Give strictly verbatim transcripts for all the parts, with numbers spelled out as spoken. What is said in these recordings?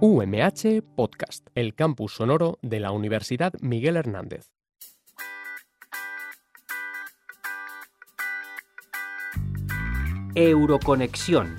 U M H Podcast, el campus sonoro de la Universidad Miguel Hernández. Euroconexión.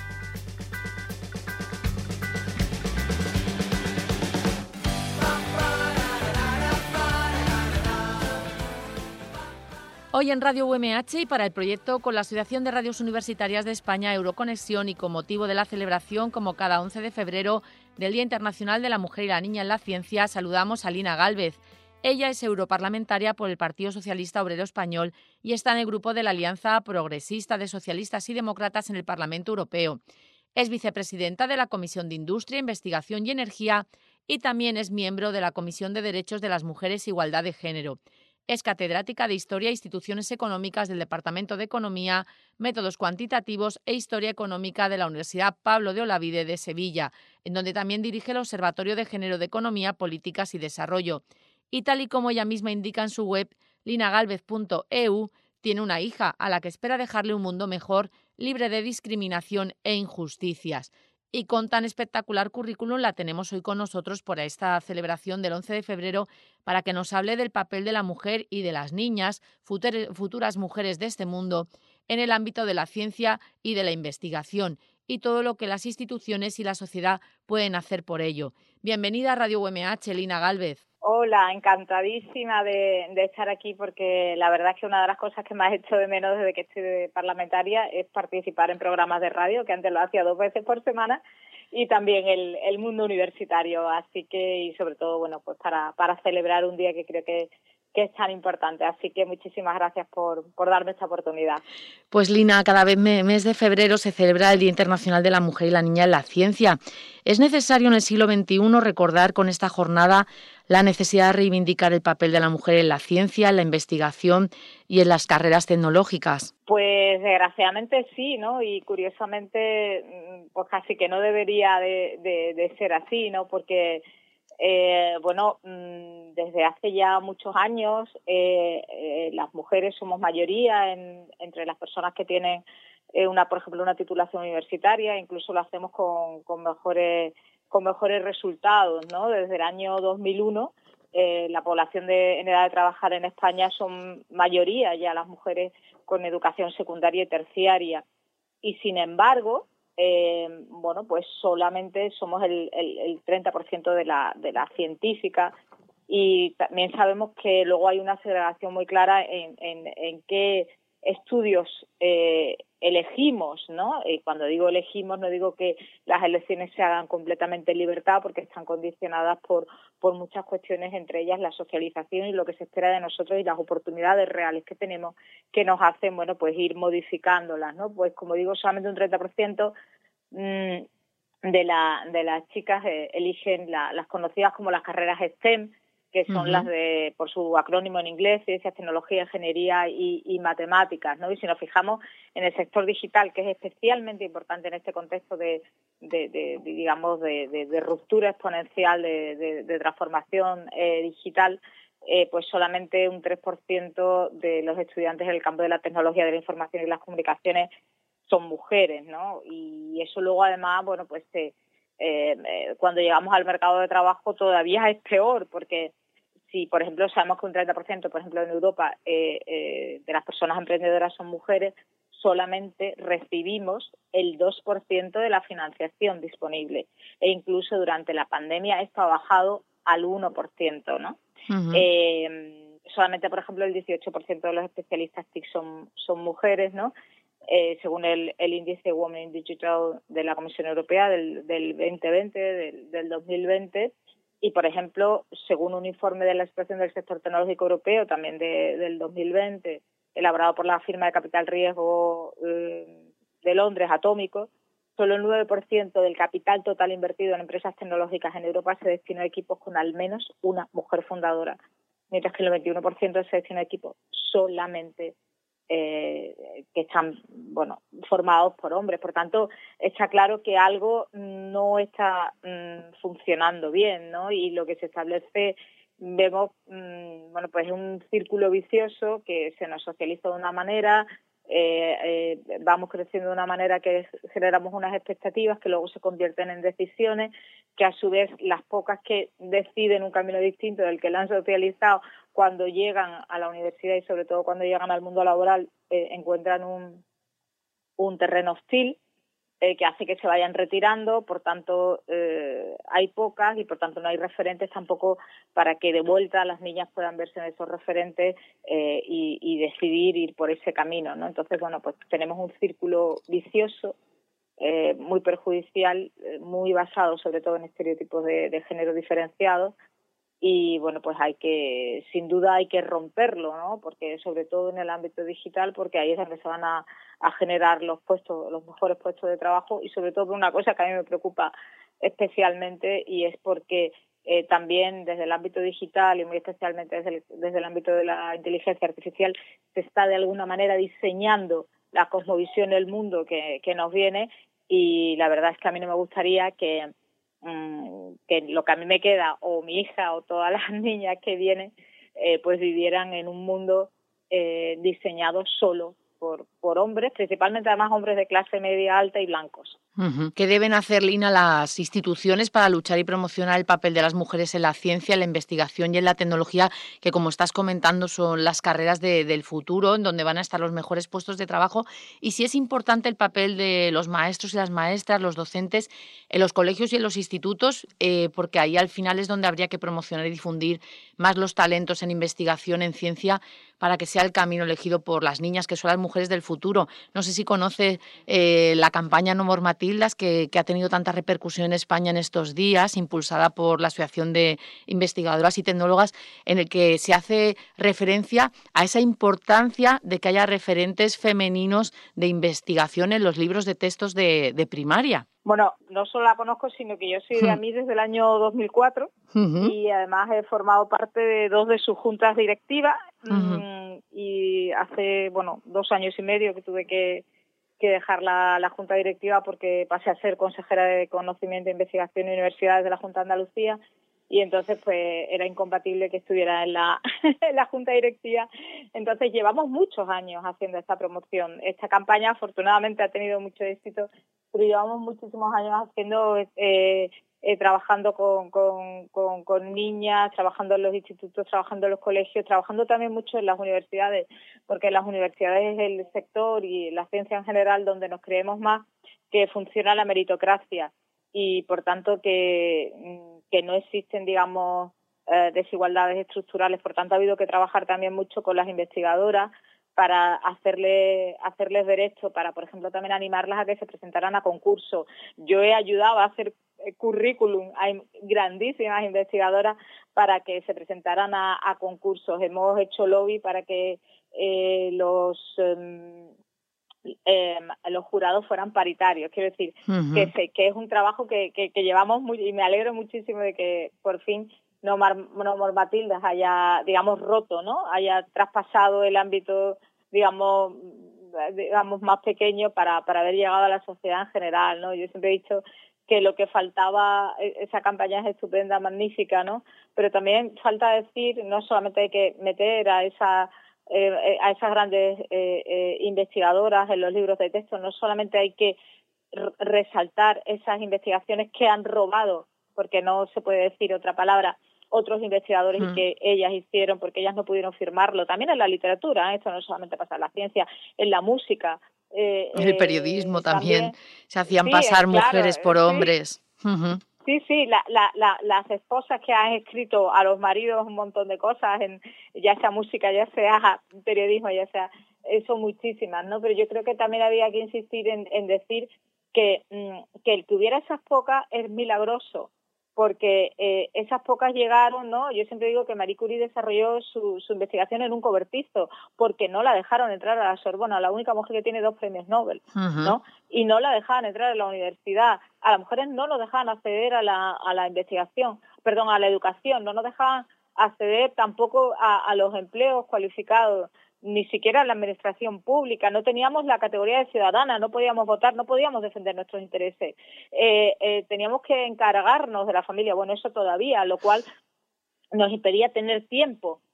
Hoy en Radio U M H y para el proyecto con la Asociación de Radios Universitarias de España, Euroconexión, y con motivo de la celebración, como cada once de febrero, del Día Internacional de la Mujer y la Niña en la Ciencia, saludamos a Lina Gálvez. Ella es europarlamentaria por el Partido Socialista Obrero Español y está en el grupo de la Alianza Progresista de Socialistas y Demócratas en el Parlamento Europeo. Es vicepresidenta de la Comisión de Industria, Investigación y Energía y también es miembro de la Comisión de Derechos de las Mujeres e Igualdad de Género. Es catedrática de Historia e Instituciones Económicas del Departamento de Economía, Métodos Cuantitativos e Historia Económica de la Universidad Pablo de Olavide de Sevilla, en donde también dirige el Observatorio de Género de Economía, Políticas y Desarrollo. Y tal y como ella misma indica en su web, lina galvez punto e u, tiene una hija a la que espera dejarle un mundo mejor, libre de discriminación e injusticias. Y con tan espectacular currículum la tenemos hoy con nosotros por esta celebración del once de febrero para que nos hable del papel de la mujer y de las niñas, futuras mujeres de este mundo, en el ámbito de la ciencia y de la investigación y todo lo que las instituciones y la sociedad pueden hacer por ello. Bienvenida a Radio U M H, Lina Gálvez. Hola, encantadísima de, de estar aquí porque la verdad es que una de las cosas que más echo de menos desde que estoy de parlamentaria es participar en programas de radio, que antes lo hacía dos veces por semana, y también el, el mundo universitario, así que, y sobre todo, bueno, pues para, para celebrar un día que creo que, que es tan importante. Así que muchísimas gracias por, por darme esta oportunidad. Pues Lina, cada vez mes de febrero se celebra el Día Internacional de la Mujer y la Niña en la Ciencia. ¿Es necesario en el siglo veintiuno recordar con esta jornada la necesidad de reivindicar el papel de la mujer en la ciencia, en la investigación y en las carreras tecnológicas? Pues desgraciadamente sí, ¿no? Y curiosamente, pues casi que no debería de, de, de ser así, ¿no? Porque Eh, bueno, desde hace ya muchos años eh, eh, las mujeres somos mayoría en, entre las personas que tienen eh, una, por ejemplo, una titulación universitaria, incluso lo hacemos con, con mejores con mejores resultados, ¿no? Desde el año dos mil uno eh, la población de, en edad de trabajar en España son mayoría ya las mujeres con educación secundaria y terciaria, y sin embargo Eh, bueno, pues solamente somos el, el, el treinta por ciento de la, de la científica, y también sabemos que luego hay una segregación muy clara en, en, en qué estudios eh, elegimos, ¿no? Y cuando digo elegimos no digo que las elecciones se hagan completamente en libertad, porque están condicionadas por, por muchas cuestiones, entre ellas la socialización y lo que se espera de nosotros y las oportunidades reales que tenemos que nos hacen, bueno, pues ir modificándolas, ¿no? Pues como digo, solamente un treinta por ciento mmm, de, la, de las chicas eh, eligen la, las conocidas como las carreras STEM, que son uh-huh. las de, por su acrónimo en inglés, Ciencias, Tecnología, Ingeniería y, y Matemáticas, ¿no? Y si nos fijamos en el sector digital, que es especialmente importante en este contexto de, de, de, de digamos, de, de, de ruptura exponencial, de, de, de transformación eh, digital, eh, pues solamente un tres por ciento de los estudiantes en el campo de la tecnología, de la información y las comunicaciones son mujeres, ¿no? Y eso luego, además, bueno, pues eh, eh, cuando llegamos al mercado de trabajo todavía es peor, porque si, por ejemplo, sabemos que un treinta por ciento, por ejemplo, en Europa, eh, eh, de las personas emprendedoras son mujeres, solamente recibimos el dos por ciento de la financiación disponible. E incluso durante la pandemia esto ha bajado al uno por ciento, ¿no? Uh-huh. Eh, solamente, por ejemplo, el dieciocho por ciento de los especialistas T I C son, son mujeres, ¿no? Eh, según el, el índice Women in Digital de la Comisión Europea del, del veinte veinte, del, del dos mil veinte, y, por ejemplo, según un informe de la situación del sector tecnológico europeo, también de, del dos mil veinte, elaborado por la firma de capital riesgo eh, de Londres, Atómico, solo el nueve por ciento del capital total invertido en empresas tecnológicas en Europa se destinó a equipos con al menos una mujer fundadora, mientras que el veintiuno por ciento se destinó a equipos solamente Eh, que están, bueno, formados por hombres. Por tanto, está claro que algo no está mmm, funcionando bien, ¿no? Y lo que se establece, vemos, mmm, bueno, pues un círculo vicioso que se nos socializa de una manera, eh, eh, vamos creciendo de una manera que generamos unas expectativas que luego se convierten en decisiones, que a su vez las pocas que deciden un camino distinto del que lo han socializado, cuando llegan a la universidad y sobre todo cuando llegan al mundo laboral, eh, encuentran un, un terreno hostil, Eh, que hace que se vayan retirando, por tanto eh, hay pocas y por tanto no hay referentes tampoco para que de vuelta las niñas puedan verse en esos referentes eh, y, y decidir ir por ese camino, ¿no? Entonces, bueno, pues tenemos un círculo vicioso, eh, muy perjudicial, eh, muy basado sobre todo en estereotipos de, de género diferenciados. Y bueno, pues hay que, sin duda hay que romperlo, ¿no? Porque sobre todo en el ámbito digital, porque ahí es donde se van a, a generar los puestos, los mejores puestos de trabajo, y sobre todo por una cosa que a mí me preocupa especialmente, y es porque eh, también desde el ámbito digital y muy especialmente desde el, desde el ámbito de la inteligencia artificial se está de alguna manera diseñando la cosmovisión del mundo que, que nos viene, y la verdad es que a mí no me gustaría que que lo que a mí me queda o mi hija o todas las niñas que vienen eh, pues vivieran en un mundo eh, diseñado solo por, por hombres, principalmente además hombres de clase media alta y blancos. Uh-huh. ¿Qué deben hacer, Lina, las instituciones para luchar y promocionar el papel de las mujeres en la ciencia, en la investigación y en la tecnología, que como estás comentando son las carreras de, del futuro, en donde van a estar los mejores puestos de trabajo? Y si es importante el papel de los maestros y las maestras, los docentes, en los colegios y en los institutos, eh, porque ahí al final es donde habría que promocionar y difundir más los talentos en investigación, en ciencia, para que sea el camino elegido por las niñas, que son las mujeres del futuro. No sé si conoce eh, la campaña No More Matildas, que, que ha tenido tanta repercusión en España en estos días, impulsada por la Asociación de Investigadoras y Tecnólogas, en el que se hace referencia a esa importancia de que haya referentes femeninos de investigación en los libros de textos de, de primaria. Bueno, no solo la conozco, sino que yo soy de A M I desde el año dos mil cuatro uh-huh. y además he formado parte de dos de sus juntas directivas uh-huh. mmm, y hace, bueno, dos años y medio que tuve que, que dejar la, la junta directiva porque pasé a ser consejera de Conocimiento, Investigación y Universidades de la Junta de Andalucía, y entonces pues era incompatible que estuviera en la, en la junta directiva. Entonces llevamos muchos años haciendo esta promoción. Esta campaña afortunadamente ha tenido mucho éxito, pero llevamos muchísimos años haciendo, eh, eh, trabajando con, con, con, con niñas, trabajando en los institutos, trabajando en los colegios, trabajando también mucho en las universidades, porque las universidades es el sector y la ciencia en general donde nos creemos más que funciona la meritocracia y por tanto que, que no existen, digamos, eh, desigualdades estructurales. Por tanto ha habido que trabajar también mucho con las investigadoras para hacerle, hacerles ver esto, para, por ejemplo, también animarlas a que se presentaran a concursos. Yo he ayudado a hacer currículum a grandísimas investigadoras para que se presentaran a, a concursos. Hemos hecho lobby para que eh, los... Eh, Eh, los jurados fueran paritarios. Quiero decir uh-huh. que, se, que es un trabajo que, que, que llevamos muy, y me alegro muchísimo de que por fin No, Mar, no More Matildas haya, digamos, roto, ¿no? Haya traspasado el ámbito, digamos, digamos más pequeño para, para haber llegado a la sociedad en general, ¿no? Yo siempre he dicho que lo que faltaba, esa campaña es estupenda, magnífica, ¿no? Pero también falta decir, no solamente hay que meter a esa Eh, a esas grandes eh, eh, investigadoras en los libros de texto, no solamente hay que r- resaltar esas investigaciones que han robado, porque no se puede decir otra palabra, otros investigadores mm. y que ellas hicieron porque ellas no pudieron firmarlo, también en la literatura, ¿eh? Esto no solamente pasa en la ciencia, en la música. Eh, en el periodismo eh, también, también se hacían sí, pasar claro, mujeres por sí. hombres. Uh-huh. Sí, sí, la, la, la, las esposas que han escrito a los maridos un montón de cosas, en ya sea música, ya sea periodismo, ya sea, son muchísimas, ¿no? Pero yo creo que también había que insistir en, en decir que, que el que hubiera esas pocas es milagroso, porque eh, esas pocas llegaron, ¿no? Yo siempre digo que Marie Curie desarrolló su, su investigación en un cobertizo, porque no la dejaron entrar a la Sorbona, la única mujer que tiene dos premios Nobel, uh-huh. ¿no? Y no la dejaban entrar a la universidad. A las mujeres no nos dejaban acceder a la, a la investigación, perdón, a la educación, no nos dejaban acceder tampoco a, a los empleos cualificados, ni siquiera a la administración pública, no teníamos la categoría de ciudadana, no podíamos votar, no podíamos defender nuestros intereses, eh, eh, teníamos que encargarnos de la familia, bueno, eso todavía, lo cual nos impedía tener tiempo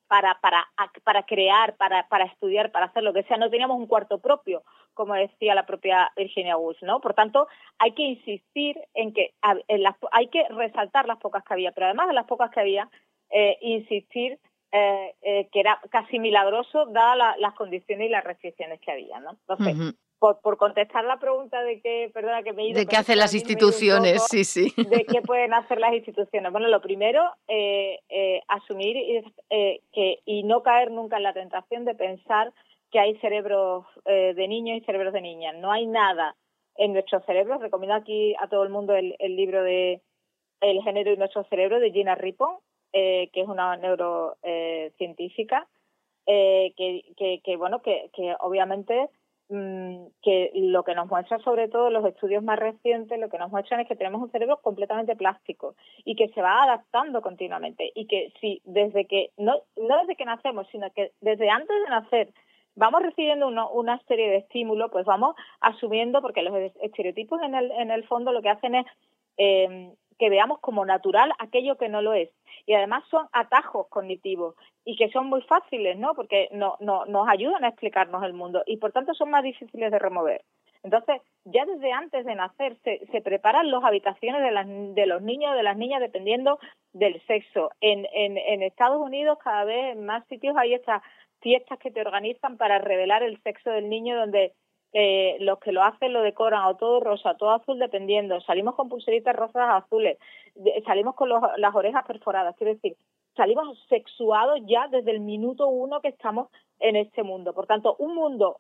para para para crear, para para estudiar, para hacer lo que sea. No teníamos un cuarto propio, como decía la propia Virginia Woolf, ¿no? Por tanto, hay que insistir en que en las, hay que resaltar las pocas que había, pero además de las pocas que había, eh, insistir eh, eh, que era casi milagroso dadas la, las condiciones y las restricciones que había, ¿no? Entonces, uh-huh. por, por contestar la pregunta de qué, perdona que me he ido... ¿De qué hacen las instituciones? Poco, sí, sí. ¿De qué pueden hacer las instituciones? Bueno, lo primero, eh, eh, asumir eh, que y no caer nunca en la tentación de pensar que hay cerebros eh, de niños y cerebros de niñas. No hay nada en nuestros cerebros. Recomiendo aquí a todo el mundo el, el libro de El género y nuestro cerebro de Gina Rippon, eh, que es una neurocientífica, eh, que, que, que, bueno, que, que obviamente mmm, que lo que nos muestra, sobre todo los estudios más recientes, lo que nos muestran es que tenemos un cerebro completamente plástico y que se va adaptando continuamente y que si desde que, no, no desde que nacemos, sino que desde antes de nacer vamos recibiendo uno, una serie de estímulos, pues vamos asumiendo, porque los estereotipos en el, en el fondo lo que hacen es eh, que veamos como natural aquello que no lo es. Y además son atajos cognitivos y que son muy fáciles, ¿no? Porque no, no, nos ayudan a explicarnos el mundo y por tanto son más difíciles de remover. Entonces, ya desde antes de nacer se, se preparan las habitaciones de, las, de los niños o de las niñas dependiendo del sexo. En, en, en Estados Unidos cada vez en más sitios hay estas fiestas que te organizan para revelar el sexo del niño, donde eh, los que lo hacen lo decoran o todo rosa, o todo azul, dependiendo. Salimos con pulseritas rosas azules, de, salimos con los, las orejas perforadas, quiero decir, salimos sexuados ya desde el minuto uno que estamos en este mundo. Por tanto, un mundo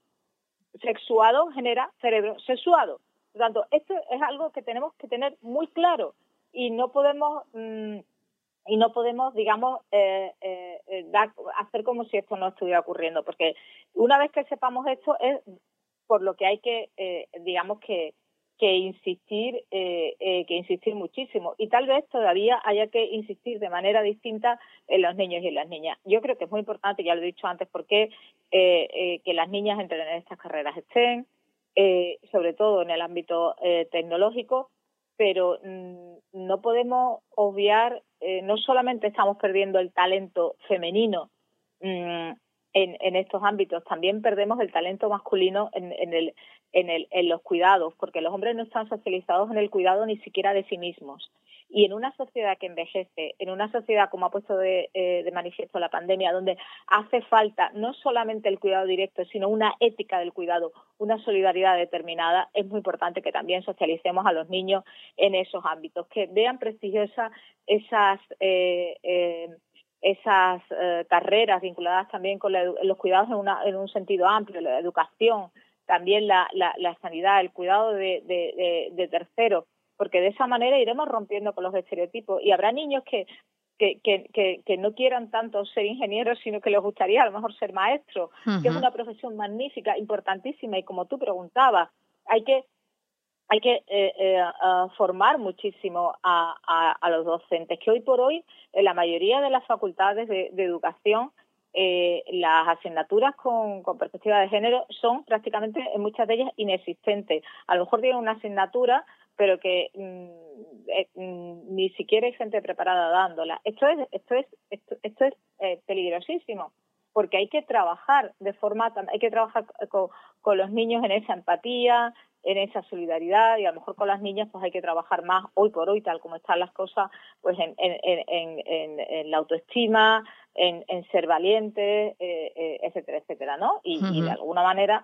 sexuado genera cerebro sexuado. Por tanto, esto es algo que tenemos que tener muy claro y no podemos... Mmm, y no podemos, digamos, eh, eh, dar, hacer como si esto no estuviera ocurriendo, porque una vez que sepamos esto es por lo que hay que, eh, digamos, que, que insistir, eh, eh, que insistir muchísimo, y tal vez todavía haya que insistir de manera distinta en los niños y en las niñas. Yo creo que es muy importante, ya lo he dicho antes, porque eh, eh, que las niñas entren en estas carreras estén, eh, sobre todo en el ámbito eh, tecnológico, pero mmm, no podemos obviar, eh, no solamente estamos perdiendo el talento femenino mmm, en, en estos ámbitos, también perdemos el talento masculino en, en, el, en, el, en los cuidados, porque los hombres no están socializados en el cuidado ni siquiera de sí mismos. Y en una sociedad que envejece, en una sociedad, como ha puesto de, eh, de manifiesto la pandemia, donde hace falta no solamente el cuidado directo, sino una ética del cuidado, una solidaridad determinada, es muy importante que también socialicemos a los niños en esos ámbitos, que vean prestigiosas esas, eh, eh, esas eh, carreras vinculadas también con la, los cuidados en, una, en un sentido amplio, la educación, también la, la, la sanidad, el cuidado de, de, de, de terceros, porque de esa manera iremos rompiendo con los estereotipos y habrá niños que, que, que, que, que no quieran tanto ser ingenieros, sino que les gustaría a lo mejor ser maestros, uh-huh. que es una profesión magnífica, importantísima, y como tú preguntabas, hay que hay que eh, eh, uh, formar muchísimo a, a, a los docentes, que hoy por hoy en la mayoría de las facultades de, de educación Eh, las asignaturas con, con perspectiva de género son prácticamente en muchas de ellas inexistentes. A lo mejor tienen una asignatura, pero que mmm, eh, mmm, ni siquiera hay gente preparada dándola. Esto es, esto es, esto, esto es eh, peligrosísimo, porque hay que trabajar de forma, hay que trabajar con, con los niños en esa empatía, en esa solidaridad, y a lo mejor con las niñas pues hay que trabajar más hoy por hoy, tal como están las cosas, pues en, en, en, en, en la autoestima, en, en ser valientes, eh, eh, etcétera, etcétera, ¿no? Y, uh-huh. y de alguna manera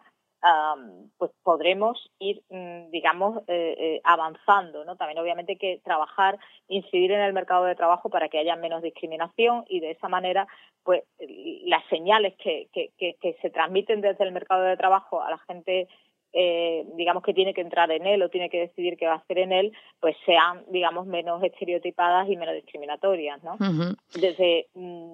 um, pues podremos ir, mm, digamos, eh, eh, avanzando, ¿no? También obviamente hay que trabajar, incidir en el mercado de trabajo para que haya menos discriminación y de esa manera pues las señales que, que, que, que se transmiten desde el mercado de trabajo a la gente Eh, digamos que tiene que entrar en él o tiene que decidir qué va a hacer en él, pues sean, digamos, menos estereotipadas y menos discriminatorias, ¿no? Uh-huh. Desde,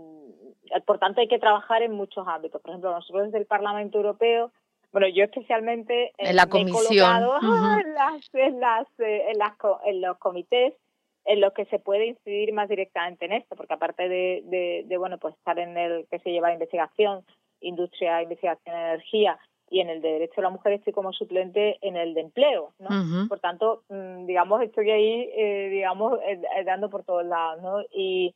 mmm, por tanto, hay que trabajar en muchos ámbitos. Por ejemplo, nosotros desde el Parlamento Europeo, bueno, yo especialmente eh, en la me comisión. he colocado uh-huh. en, las, en, las, eh, en, las, en los comités en los que se puede incidir más directamente en esto, porque aparte de, de, de bueno, pues estar en el que se lleva investigación, industria, investigación, energía, y en el de Derecho de la Mujer estoy como suplente en el de empleo, ¿no? Uh-huh. Por tanto, digamos, estoy ahí, eh, digamos, eh, dando por todos lados, ¿no? Y,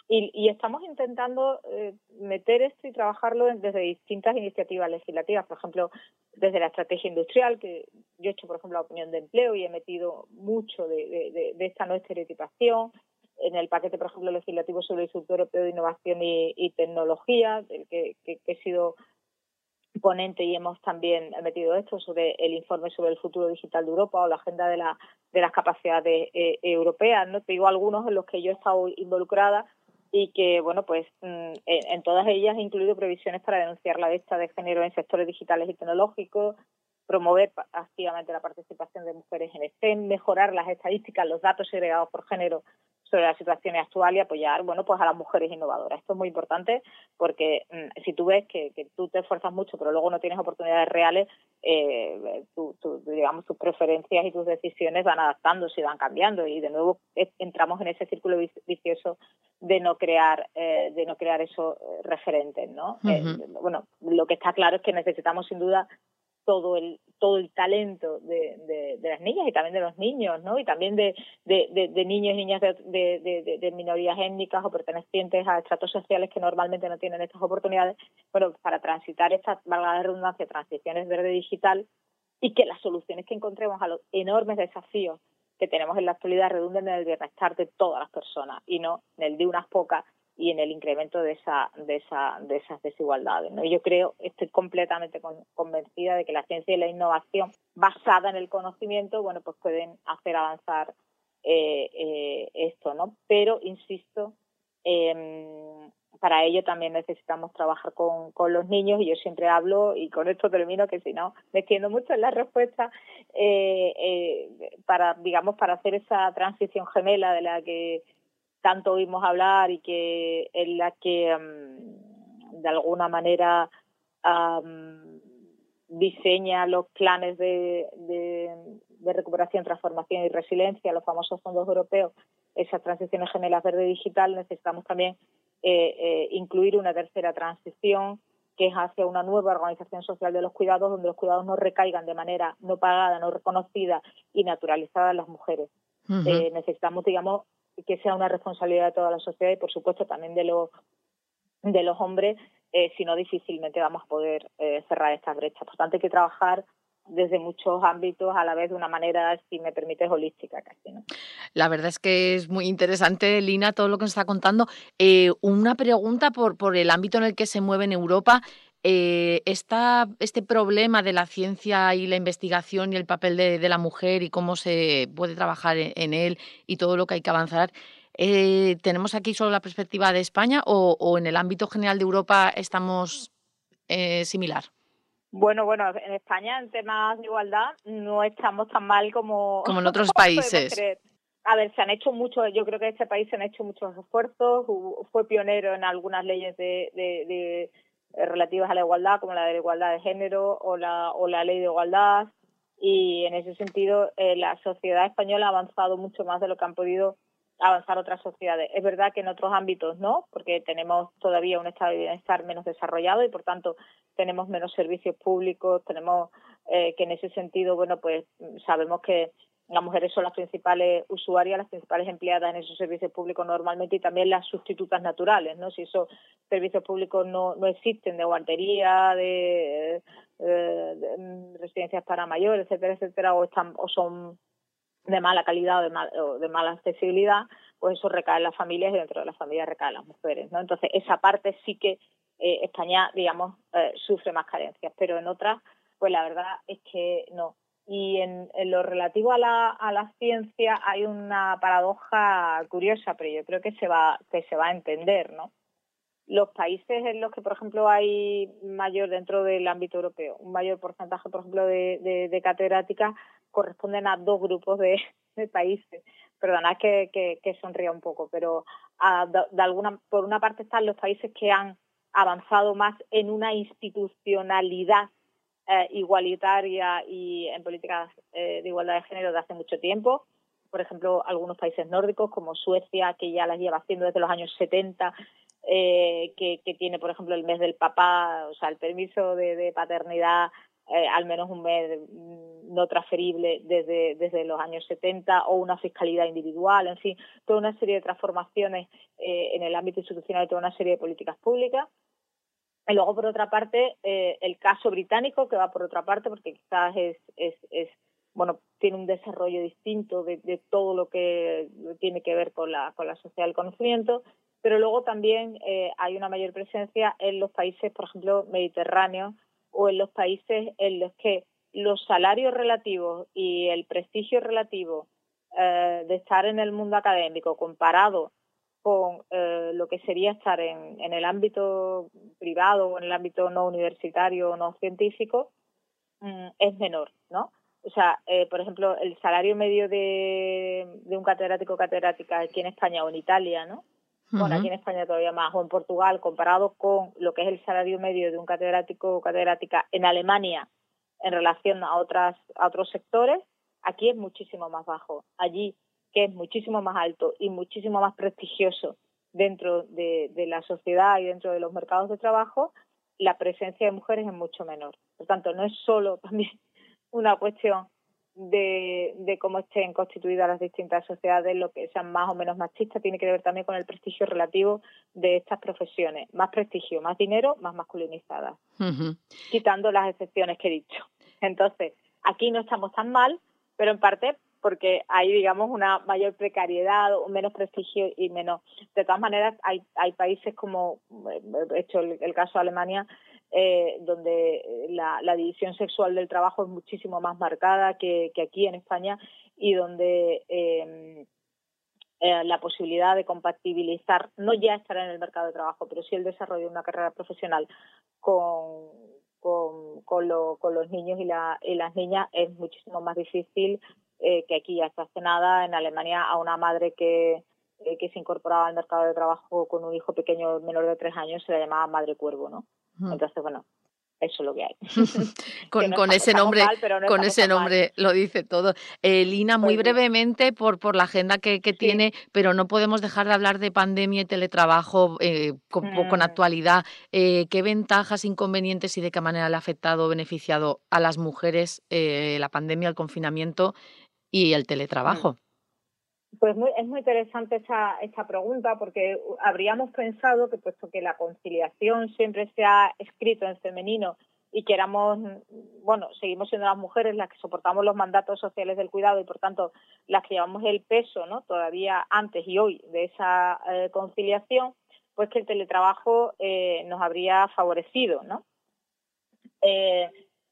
Y, y estamos intentando eh, meter esto y trabajarlo desde distintas iniciativas legislativas, por ejemplo, desde la estrategia industrial, que yo he hecho, por ejemplo, la opinión de empleo y he metido mucho de, de, de, de esta no estereotipación, en el paquete, por ejemplo, legislativo sobre el Instituto Europeo de Innovación y, y Tecnología, del que, que, que he sido ponente y hemos también metido esto sobre el informe sobre el futuro digital de Europa o la agenda de, la, de las capacidades eh, europeas, ¿no? Te digo algunos en los que yo he estado involucrada y que, bueno, pues en, en todas ellas he incluido previsiones para denunciar la brecha de género en sectores digitales y tecnológicos, promover activamente la participación de mujeres en STEM, mejorar las estadísticas, los datos segregados por género sobre la situación actual y apoyar, bueno, pues a las mujeres innovadoras. Esto es muy importante porque mmm, si tú ves que, que tú te esfuerzas mucho pero luego no tienes oportunidades reales, eh, tu, tu, digamos, tus preferencias y tus decisiones van adaptándose y van cambiando y de nuevo es, entramos en ese círculo vicioso de no crear eh, de no crear esos referentes, ¿no? Uh-huh. Eh, bueno, lo que está claro es que necesitamos sin duda todo el todo el talento de, de, de las niñas y también de los niños, ¿no? Y también de, de, de, de niños y niñas de, de, de, de minorías étnicas o pertenecientes a estratos sociales que normalmente no tienen estas oportunidades, bueno, para transitar estas, valga la redundancia, transiciones verde-digital y que las soluciones que encontremos a los enormes desafíos que tenemos en la actualidad redunden en el bienestar de todas las personas y no en el de unas pocas y en el incremento de esa de esa de esas desigualdades, ¿no? Yo creo, estoy completamente con, convencida de que la ciencia y la innovación basada en el conocimiento, bueno, pues pueden hacer avanzar eh, eh, esto, ¿no? Pero insisto, eh, para ello también necesitamos trabajar con, con los niños y yo siempre hablo y con esto termino, que si no me extiendo mucho en la respuesta, eh, eh, para digamos para hacer esa transición gemela de la que tanto oímos hablar y que en la que um, de alguna manera um, diseña los planes de, de, de recuperación, transformación y resiliencia, los famosos fondos europeos, esas transiciones gemelas verde-digital, necesitamos también eh, eh, incluir una tercera transición que es hacia una nueva organización social de los cuidados, donde los cuidados no recaigan de manera no pagada, no reconocida y naturalizada en las mujeres. Uh-huh. Eh, necesitamos, digamos, que sea una responsabilidad de toda la sociedad y, por supuesto, también de los de los hombres, eh, si no difícilmente vamos a poder eh, cerrar estas brechas. Por tanto, hay que trabajar desde muchos ámbitos a la vez de una manera, si me permites, holística casi, ¿no? La verdad es que es muy interesante, Lina, todo lo que nos está contando. Eh, una pregunta por, por el ámbito en el que se mueve en Europa. Eh, esta, este problema de la ciencia y la investigación y el papel de, de la mujer y cómo se puede trabajar en, en él y todo lo que hay que avanzar, eh, ¿tenemos aquí solo la perspectiva de España o, o en el ámbito general de Europa estamos eh, similar? Bueno, bueno, en España en temas de igualdad no estamos tan mal como, como en otros como países. podemos creer. A ver, se han hecho muchos, yo creo que en este país se han hecho muchos esfuerzos, fue pionero en algunas leyes de, de, de relativas a la igualdad, como la de la igualdad de género o la, o la ley de igualdad, y en ese sentido eh, la sociedad española ha avanzado mucho más de lo que han podido avanzar otras sociedades. Es verdad que en otros ámbitos no, porque tenemos todavía un estado de bienestar menos desarrollado y, por tanto, tenemos menos servicios públicos, tenemos eh, que en ese sentido, bueno, pues sabemos que las mujeres son las principales usuarias, las principales empleadas en esos servicios públicos normalmente y también las sustitutas naturales, ¿no? Si esos servicios públicos no, no existen, de guardería, de, de, de residencias para mayores, etcétera, etcétera, o están o son de mala calidad o de, mal, o de mala accesibilidad, pues eso recae en las familias y dentro de las familias recae en las mujeres, ¿no? Entonces, esa parte sí que eh, España, digamos, eh, sufre más carencias, pero en otras, pues la verdad es que no. Y en, en lo relativo a la, a la ciencia hay una paradoja curiosa, pero yo creo que se va que se va a entender, ¿no? Los países en los que, por ejemplo, hay mayor dentro del ámbito europeo, un mayor porcentaje, por ejemplo, de, de, de catedráticas, corresponden a dos grupos de, de países. Perdonad que, que, que sonría un poco, pero a, de, de alguna, por una parte están los países que han avanzado más en una institucionalidad eh, igualitaria y en políticas eh, de igualdad de género de hace mucho tiempo. Por ejemplo, algunos países nórdicos como Suecia, que ya las lleva haciendo desde los años setenta, eh, que, que tiene, por ejemplo, el mes del papá, o sea, el permiso de, de paternidad eh, al menos un mes no transferible desde, desde los años setenta, o una fiscalidad individual, en fin, toda una serie de transformaciones eh, en el ámbito institucional y toda una serie de políticas públicas. Y luego, por otra parte, eh, el caso británico, que va por otra parte, porque quizás es, es, es bueno, tiene un desarrollo distinto de, de todo lo que tiene que ver con la, con la sociedad del conocimiento, pero luego también eh, hay una mayor presencia en los países, por ejemplo, mediterráneos, o en los países en los que los salarios relativos y el prestigio relativo eh, de estar en el mundo académico comparado con eh, lo que sería estar en, en el ámbito privado o en el ámbito no universitario o no científico mm, es menor, ¿no? O sea, eh, por ejemplo, el salario medio de, de un catedrático o catedrática aquí en España o en Italia, ¿no? Uh-huh. Bueno, aquí en España todavía más, o en Portugal, comparado con lo que es el salario medio de un catedrático o catedrática en Alemania en relación a otras a otros sectores, aquí es muchísimo más bajo. Allí, que es muchísimo más alto y muchísimo más prestigioso dentro de, de la sociedad y dentro de los mercados de trabajo, la presencia de mujeres es mucho menor. Por tanto, no es solo también una cuestión de, de cómo estén constituidas las distintas sociedades, lo que sean más o menos machistas, tiene que ver también con el prestigio relativo de estas profesiones. Más prestigio, más dinero, más masculinizadas. Uh-huh. Quitando las excepciones que he dicho. Entonces, aquí no estamos tan mal, pero en parte porque hay, digamos, una mayor precariedad, o menos prestigio y menos. De todas maneras, hay hay países como, he hecho el, el caso de Alemania, eh, donde la, la división sexual del trabajo es muchísimo más marcada que, que aquí en España, y donde eh, eh, la posibilidad de compatibilizar, no ya estar en el mercado de trabajo, pero sí el desarrollo de una carrera profesional con, con, con, lo, con los niños y, la, y las niñas es muchísimo más difícil eh, que aquí. Hasta hace nada, en Alemania, a una madre que, eh, que se incorporaba al mercado de trabajo con un hijo pequeño menor de tres años se la llamaba madre cuervo, ¿no? Entonces, bueno, eso es lo que hay. con, que no con estamos, ese nombre, mal, pero no con ese nombre mal. Lo dice todo. Eh, Lina, muy Pues brevemente, por, por la agenda que, que sí. tiene, pero no podemos dejar de hablar de pandemia y teletrabajo eh, con, mm. con actualidad. Eh, ¿Qué ventajas, inconvenientes y de qué manera le ha afectado o beneficiado a las mujeres eh, la pandemia, el confinamiento y el teletrabajo? Mm. Pues muy, es muy interesante esta, esta pregunta, porque habríamos pensado que, puesto que la conciliación siempre se ha escrito en femenino y que éramos, bueno, seguimos siendo las mujeres las que soportamos los mandatos sociales del cuidado y, por tanto, las que llevamos el peso, ¿no?, todavía antes y hoy de esa eh, conciliación, pues que el teletrabajo eh, nos habría favorecido, ¿no? Eh,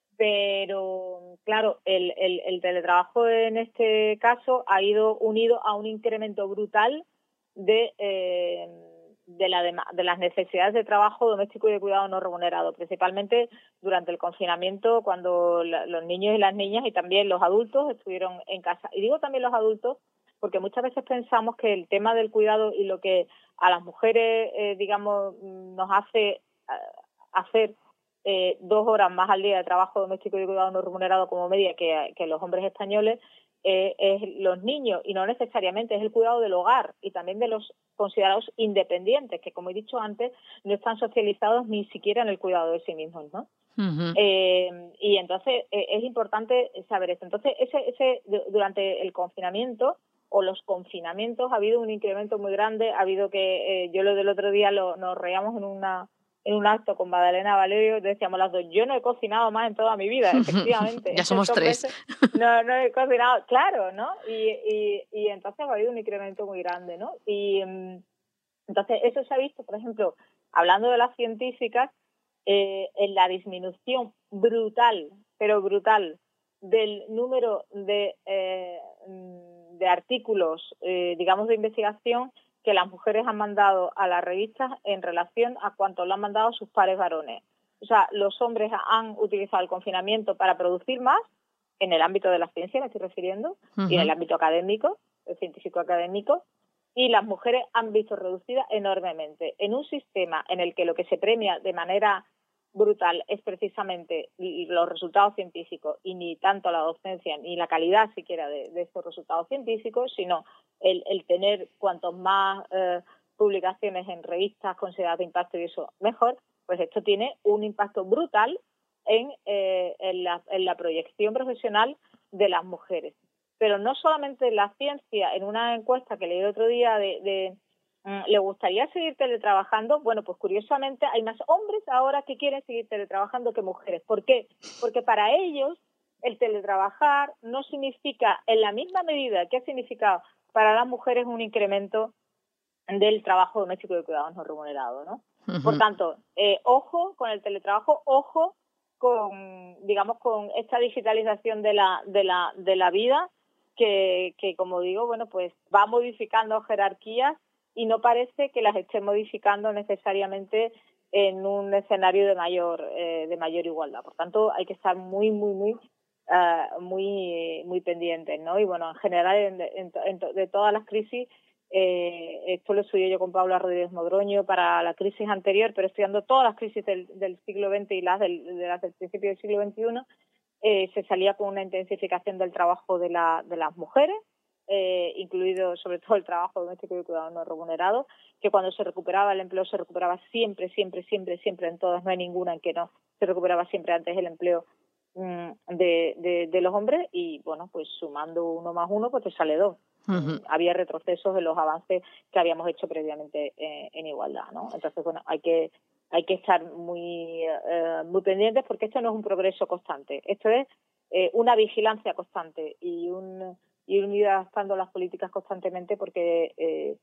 Pero, claro, el, el, el teletrabajo en este caso ha ido unido a un incremento brutal de, eh, de, la de, de las necesidades de trabajo doméstico y de cuidado no remunerado, principalmente durante el confinamiento, cuando la, los niños y las niñas y también los adultos estuvieron en casa. Y digo también los adultos porque muchas veces pensamos que el tema del cuidado y lo que a las mujeres, eh, digamos, nos hace uh, hacer Eh, dos horas más al día de trabajo doméstico y de cuidado no remunerado como media que, que los hombres españoles, eh, es los niños, y no necesariamente, es el cuidado del hogar y también de los considerados independientes, que, como he dicho antes, no están socializados ni siquiera en el cuidado de sí mismos, ¿no? Uh-huh. Eh, y entonces eh, es importante saber esto. Entonces, ese, ese durante el confinamiento o los confinamientos ha habido un incremento muy grande. Ha habido que, eh, yo lo del otro día lo, nos reíamos en una en un acto con Madalena Valerio, decíamos las dos, yo no he cocinado más en toda mi vida, efectivamente. Ya somos tres. No, no he cocinado, claro, ¿no? Y, y, y entonces ha habido un incremento muy grande, ¿no? Y um, entonces eso se ha visto, por ejemplo, hablando de las científicas, eh, en la disminución brutal, pero brutal, del número de, eh, de artículos, eh, digamos, de investigación que las mujeres han mandado a las revistas en relación a cuánto lo han mandado sus pares varones. O sea, los hombres han utilizado el confinamiento para producir más, en el ámbito de la ciencia me estoy refiriendo, uh-huh. y en el ámbito académico, el científico académico, y las mujeres han visto reducida enormemente. En un sistema en el que lo que se premia de manera brutal es precisamente los resultados científicos y ni tanto la docencia ni la calidad siquiera de, de estos resultados científicos, sino el, el tener cuantos más eh, publicaciones en revistas consideradas de impacto y eso mejor, pues esto tiene un impacto brutal en, eh, en, la, en la proyección profesional de las mujeres. Pero no solamente la ciencia. En una encuesta que leí el otro día de, de ¿le gustaría seguir teletrabajando? Bueno, pues curiosamente hay más hombres ahora que quieren seguir teletrabajando que mujeres. ¿Por qué? Porque para ellos el teletrabajar no significa, en la misma medida que ha significado para las mujeres, un incremento del trabajo doméstico de cuidados no remunerado, ¿no? Uh-huh. Por tanto, eh, ojo con el teletrabajo, ojo con, digamos, con esta digitalización de la de la de la vida que, que como digo, bueno, pues va modificando jerarquías y no parece que las esté modificando necesariamente en un escenario de mayor eh, de mayor igualdad. Por tanto, hay que estar muy muy muy uh, muy muy pendientes, ¿no? Y bueno, en general en, en, en, de todas las crisis, eh, esto lo estudié yo con Paula Rodríguez Modroño para la crisis anterior, pero estudiando todas las crisis del, del siglo veinte y las del, de las del principio del siglo veintiuno, eh, se salía con una intensificación del trabajo de la de las mujeres. Eh, incluido sobre todo el trabajo doméstico y de cuidado no remunerado, que cuando se recuperaba el empleo se recuperaba siempre, siempre, siempre, siempre en todas, no hay ninguna en que no, se recuperaba siempre antes el empleo mmm, de, de, de los hombres y bueno, pues sumando uno más uno pues te sale dos. Uh-huh. Había retrocesos en los avances que habíamos hecho previamente eh, en igualdad, ¿no? Entonces, bueno, hay que hay que estar muy, eh, muy pendientes porque esto no es un progreso constante, esto es eh, una vigilancia constante y un y ir adaptando las políticas constantemente porque eh,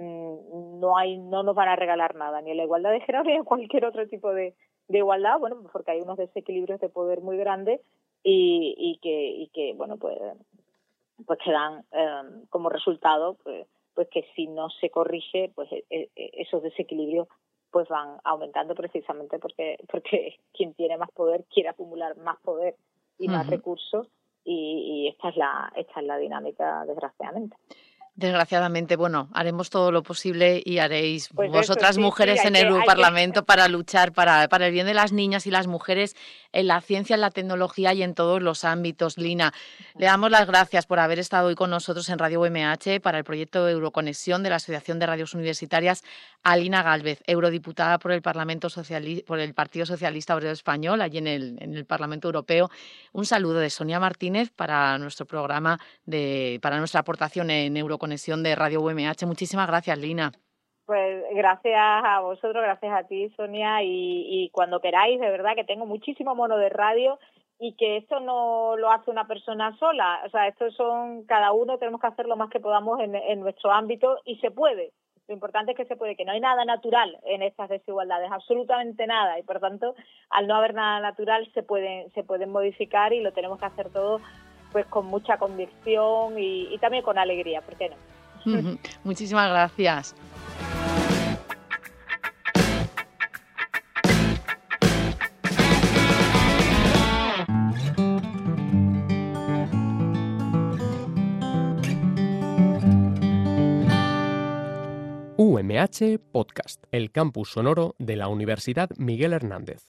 no hay no nos van a regalar nada, ni en la igualdad de género ni en cualquier otro tipo de, de igualdad, bueno, porque hay unos desequilibrios de poder muy grandes y, y que y que bueno pues pues que dan eh, como resultado pues, pues que si no se corrige pues eh, esos desequilibrios pues van aumentando precisamente porque porque quien tiene más poder quiere acumular más poder y más uh-huh. recursos. Y, y esta es la esta es la dinámica, desgraciadamente. Desgraciadamente, bueno, haremos todo lo posible y haréis pues vosotras eso, sí, mujeres sí, en el que, Parlamento que... para luchar para, para el bien de las niñas y las mujeres en la ciencia, en la tecnología y en todos los ámbitos. Lina, uh-huh. le damos las gracias por haber estado hoy con nosotros en Radio U M H para el proyecto Euroconexión de la Asociación de Radios Universitarias. A Lina Gálvez, eurodiputada por el Parlamento Sociali- por el Partido Socialista Obrero Español, allí en el, en el Parlamento Europeo. Un saludo de Sonia Martínez para nuestro programa, de, para nuestra aportación en Euroconexión de Radio U M H. Muchísimas gracias, Lina. Pues gracias a vosotros, gracias a ti, Sonia, y, y cuando queráis, de verdad que tengo muchísimo mono de radio y que esto no lo hace una persona sola, o sea, esto son, cada uno tenemos que hacer lo más que podamos en, en nuestro ámbito y se puede. Lo importante es que se puede, que no hay nada natural en estas desigualdades, absolutamente nada, y por tanto, al no haber nada natural, se pueden, se pueden modificar y lo tenemos que hacer todo pues con mucha convicción y, y también con alegría, ¿por qué no? Muchísimas gracias. U M H Podcast, el campus sonoro de la Universidad Miguel Hernández.